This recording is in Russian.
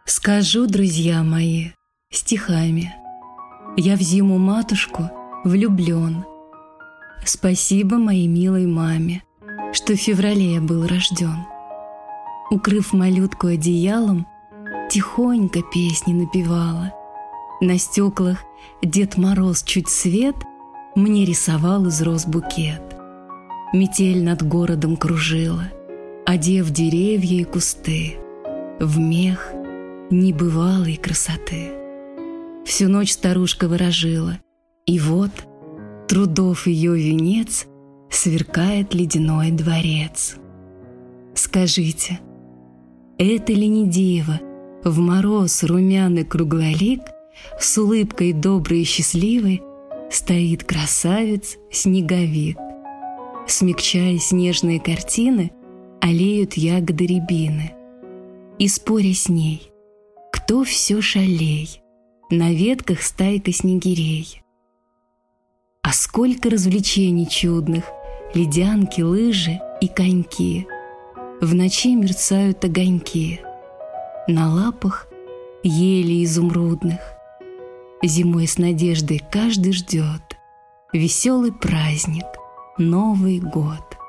Скажу, друзья мои, стихами. Я в зиму-матушку влюблен. Спасибо моей милой маме, что в феврале я был рожден. Укрыв малютку одеялом, тихонько песни напевала. На стеклах Дед Мороз чуть свет мне рисовал из роз букет. Метель над городом кружила, одев деревья и кусты в мех небывалой красоты. Всю ночь старушка ворожила, и вот трудов ее венец сверкает ледяной дворец. Скажите, это ли не диво в мороз румяный круглолик с улыбкой доброй и счастливой стоит красавец-снеговик? Смягчая снежные картины, алеют ягоды рябины. И споря с ней, кто все шалей, на ветках стайка снегирей. А сколько развлечений чудных, ледянки, лыжи и коньки. В ночи мерцают огоньки, на лапах ели изумрудных. Зимой с надеждой каждый ждет веселый праздник, Новый год.